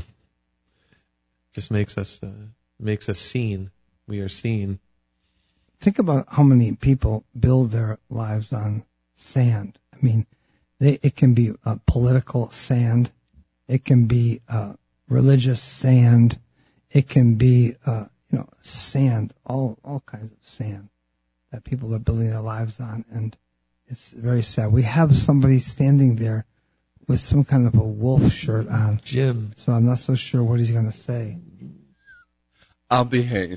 just makes us uh, makes us seen. We are seen. Think about how many people build their lives on sand. I mean, they, it can be uh, political sand. It can be uh, religious sand. It can be, uh, you know, sand, all all kinds of sand that people are building their lives on. And it's very sad. We have somebody standing there with some kind of a wolf shirt on. Jim. So I'm not so sure what he's going to say. I'll behave.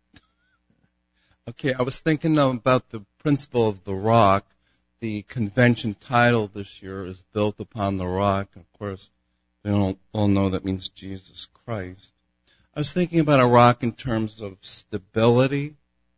Okay, I was thinking about the principle of the rock. The convention title this year is Built Upon the Rock. Of course, we all, all know that means Jesus Christ. I was thinking about a rock in terms of stability,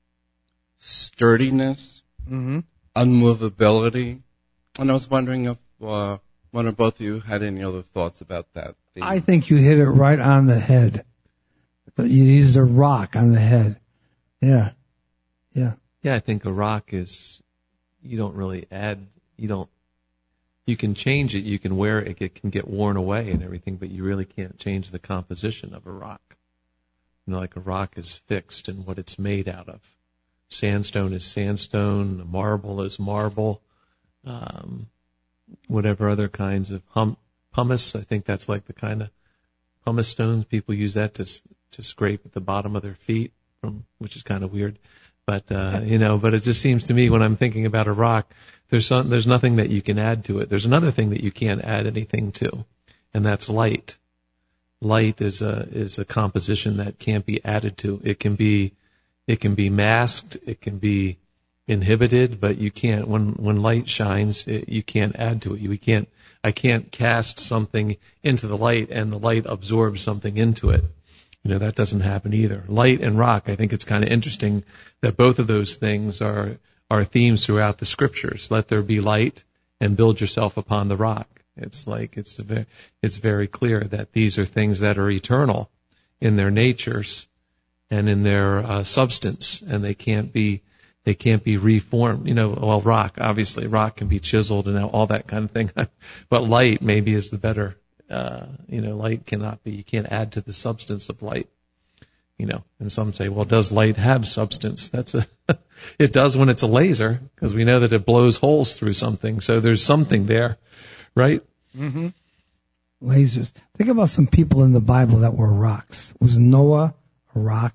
sturdiness, mm-hmm. unmovability. And I was wondering if uh, one or both of you had any other thoughts about that theme. I think you hit it right on the head. You used a rock on the head. Yeah. Yeah. Yeah, I think a rock is, you don't really add, you don't, you can change it, you can wear it, it can get worn away and everything, but you really can't change the composition of a rock. You know, like a rock is fixed in what it's made out of. Sandstone is sandstone, marble is marble, um, whatever other kinds of hum, pumice, I think that's like the kind of pumice stones, people use that to to scrape at the bottom of their feet, from which is kind of weird. But, uh, you know, but it just seems to me when I'm thinking about a rock, there's some, there's nothing that you can add to it. There's another thing that you can't add anything to, and that's light. Light is a, is a composition that can't be added to. It can be, it can be masked, it can be inhibited, but you can't, when, when light shines, it, you can't add to it. You can't, I can't cast something into the light and the light absorbs something into it. You know, that doesn't happen either. Light and rock, I think it's kind of interesting that both of those things are, are themes throughout the scriptures. Let there be light and build yourself upon the rock. It's like, it's a very, it's very clear that these are things that are eternal in their natures and in their uh, substance, and they can't be, they can't be reformed. You know, well, rock, obviously, rock can be chiseled and all that kind of thing, but light maybe is the better. Uh, you know, light cannot be, you can't add to the substance of light, you know, and some say, well, does light have substance? That's a, it does when it's a laser, because we know that it blows holes through something, so there's something there, right? Mm-hmm. Lasers. Think about some people in the Bible that were rocks. Was Noah a rock?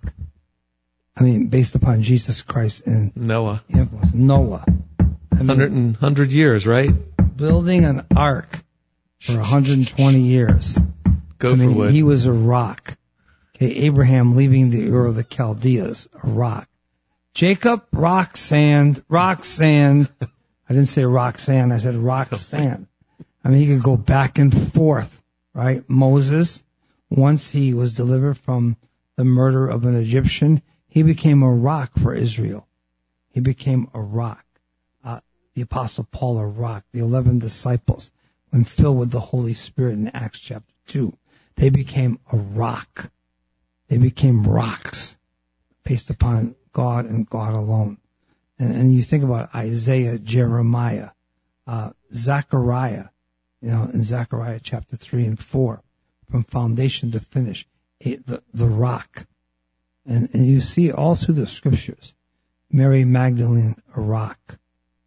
I mean, based upon Jesus Christ and Noah. Yeah, it was Noah. I mean, hundred and hundred years, right? Building an ark for one hundred twenty years. Go I mean, for wood. He was a rock. Okay, Abraham leaving the Ur of the Chaldeans, a rock. Jacob, rock, sand, rock, sand. I didn't say rock, sand. I said rock, sand. I mean, he could go back and forth, right? Moses, once he was delivered from the murder of an Egyptian, he became a rock for Israel. He became a rock. Uh, the Apostle Paul, a rock. The eleven disciples, when filled with the Holy Spirit in Acts chapter two, they became a rock. They became rocks based upon God and God alone. And, and you think about Isaiah, Jeremiah, uh, Zechariah, you know, in Zechariah chapter three and four, from foundation to finish, it, the, the rock. And, and you see all through the scriptures, Mary Magdalene, a rock.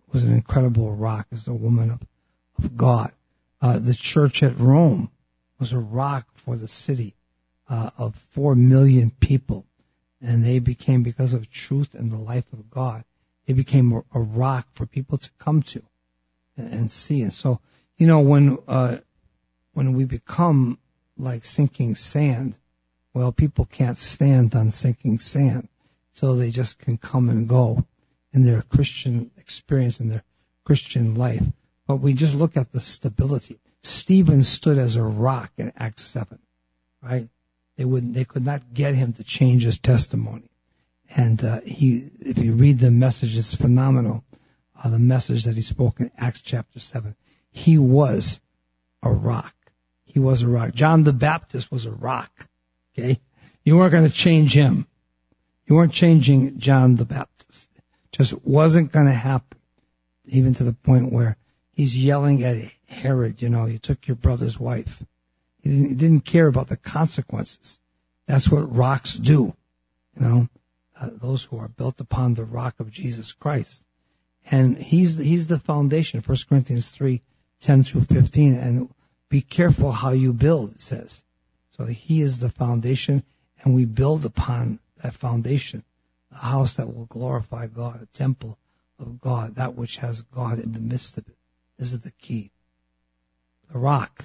was an incredible rock, as a woman of, of God. Uh, the church at Rome was a rock for the city uh, of four million people. And they became, because of truth and the life of God, they became a, a rock for people to come to and, and see. And so, you know, when uh, when we become like sinking sand, well, people can't stand on sinking sand. So they just can come and go in their Christian experience, in their Christian life. But we just look at the stability. Stephen stood as a rock in Acts seven, right? They would, they could not get him to change his testimony. And, uh, he, if you read the message, it's phenomenal. Uh, the message that he spoke in Acts chapter seven. He was a rock. He was a rock. John the Baptist was a rock. Okay? You weren't going to change him. You weren't changing John the Baptist. Just wasn't going to happen. Even to the point where he's yelling at Herod, you know, you took your brother's wife. He didn't, he didn't care about the consequences. That's what rocks do, you know, uh, those who are built upon the rock of Jesus Christ. And he's the, he's the foundation, First Corinthians three, ten through fifteen. And be careful how you build, it says. So he is the foundation, and we build upon that foundation, a house that will glorify God, a temple of God, that which has God in the midst of it. This is the key. The rock.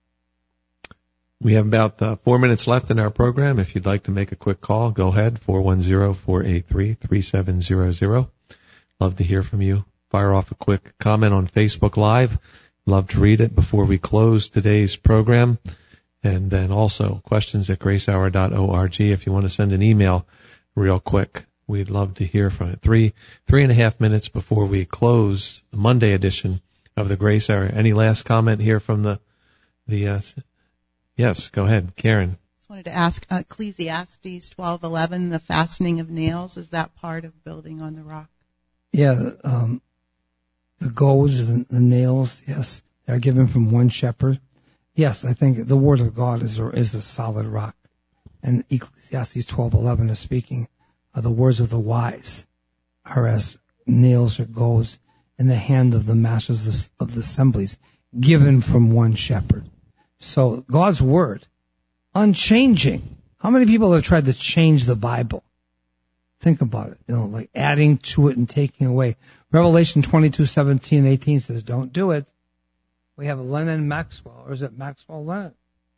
We have about uh, four minutes left in our program. If you'd like to make a quick call, go ahead, four one zero, four eight three, three seven zero zero. Love to hear from you. Fire off a quick comment on Facebook Live. Love to read it before we close today's program. And then also questions at grace hour dot org if you want to send an email real quick. We'd love to hear from it. Three, three and a half minutes before we close the Monday edition of the Grace Hour. Any last comment here from the, the, uh, yes, go ahead, Karen. Just wanted to ask, uh, Ecclesiastes twelve eleven, the fastening of nails, is that part of building on the rock? Yeah, um, the goads, the, the nails, yes, they're given from one shepherd. Yes, I think the word of God is a, is a solid rock. And Ecclesiastes twelve eleven is speaking of the words of the wise are as nails or goads in the hand of the masters of the assemblies, given from one shepherd. So God's word, unchanging. How many people have tried to change the Bible? Think about it, you know, like adding to it and taking away. Revelation twenty-two, seventeen, eighteen says, don't do it. We have Lennon Maxwell, or is it Maxwell Lennon?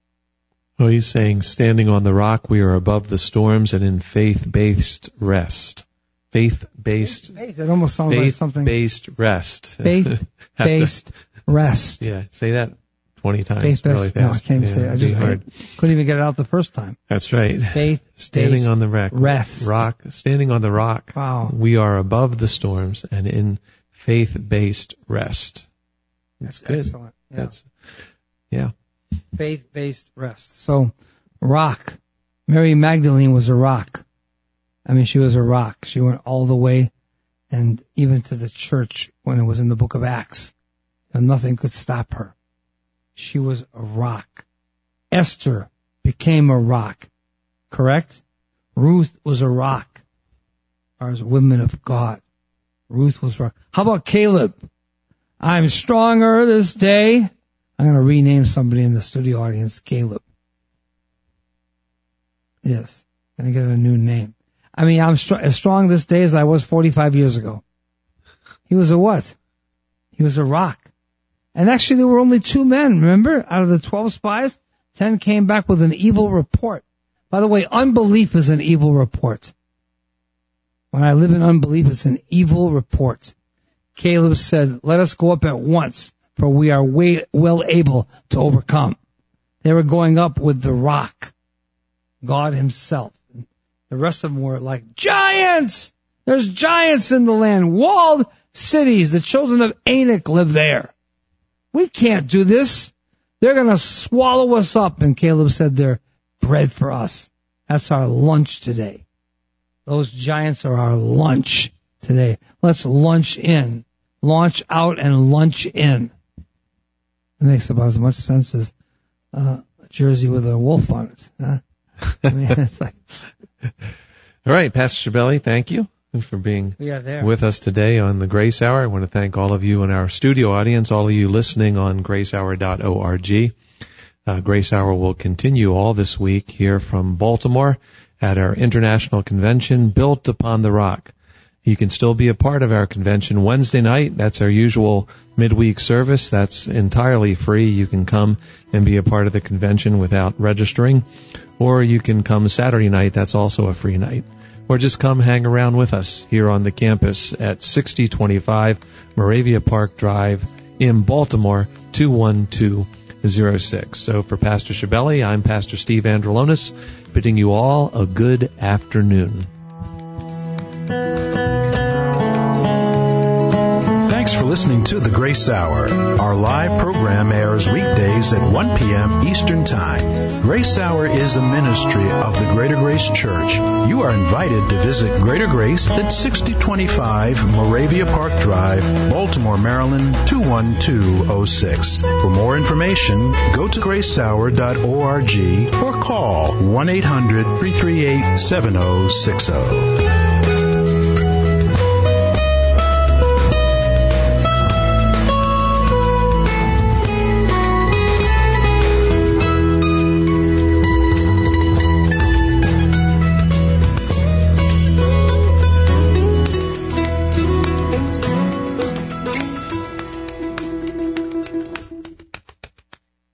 Oh, he's saying, standing on the rock, we are above the storms and in faith-based rest. Faith-based. Faith, it almost sounds like something. Faith-based rest. Faith-based rest. Yeah, say that twenty times Faith-based, really fast. No, I can't yeah, say it. I just hard. I couldn't even get it out the first time. That's right. Faith, standing on the rock. Rest. Rock, standing on the rock. Wow. We are above the storms and in faith-based rest. That's good. Excellent. Yeah. That's, yeah. Faith-based rest. So, rock. Mary Magdalene was a rock. I mean, she was a rock. She went all the way, and even to the church when it was in the book of Acts, and nothing could stop her. She was a rock. Esther became a rock. Correct? Ruth was a rock. Or as women of God. Ruth was a rock. How about Caleb? I'm stronger this day. I'm going to rename somebody in the studio audience Caleb. Yes. Going to get a new name. I mean, I'm str- as strong this day as I was forty-five years ago. He was a what? He was a rock. And actually there were only two men, remember? Out of the twelve spies, ten came back with an evil report. By the way, unbelief is an evil report. When I live in unbelief, it's an evil report. Caleb said, let us go up at once, for we are way, well able to overcome. They were going up with the rock, God himself. The rest of them were like, giants! There's giants in the land, walled cities. The children of Anak live there. We can't do this. They're going to swallow us up. And Caleb said, they're bread for us. That's our lunch today. Those giants are our lunch today. Let's lunch in. Launch out and lunch in. It makes about as much sense as uh, a jersey with a wolf on it. Huh? I mean, it's like... All right, Pastor Shabelli, thank you. Thanks for being Yeah, there. with us today on the Grace Hour. I want to thank all of you in our studio audience, all of you listening on grace hour dot org. Uh, Grace Hour will continue all this week here from Baltimore at our international convention, Built Upon the Rock. You can still be a part of our convention Wednesday night. That's our usual midweek service. That's entirely free. You can come and be a part of the convention without registering. Or you can come Saturday night. That's also a free night. Or just come hang around with us here on the campus at sixty twenty-five Moravia Park Drive in Baltimore, two one two zero six. So for Pastor Shibeli, I'm Pastor Steve Androlonis, bidding you all a good afternoon. Thanks for listening to The Grace Hour. Our live program airs weekdays at one p.m. Eastern Time. Grace Hour is a ministry of the Greater Grace Church. You are invited to visit Greater Grace at sixty twenty-five Moravia Park Drive, Baltimore, Maryland, two one two zero six. For more information, go to grace hour dot org or call one eight hundred three three eight seven zero six zero.